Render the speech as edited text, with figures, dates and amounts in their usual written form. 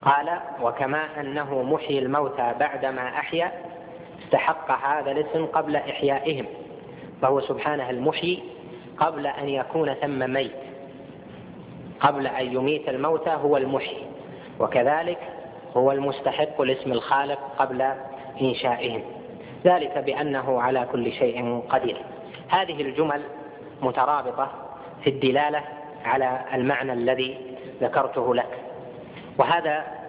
قال: وكما أنه محيي الموتى بعدما أحيا استحق هذا الاسم قبل إحيائهم، فهو سبحانه المحيي قبل أن يكون ثم ميت، قبل أن يميت الموتى هو المحيي، وكذلك هو المستحق لاسم الخالق قبل إنشائهم، ذلك بأنه على كل شيء قدير. هذه الجمل مترابطة في الدلالة على المعنى الذي ذكرته لك، وهذا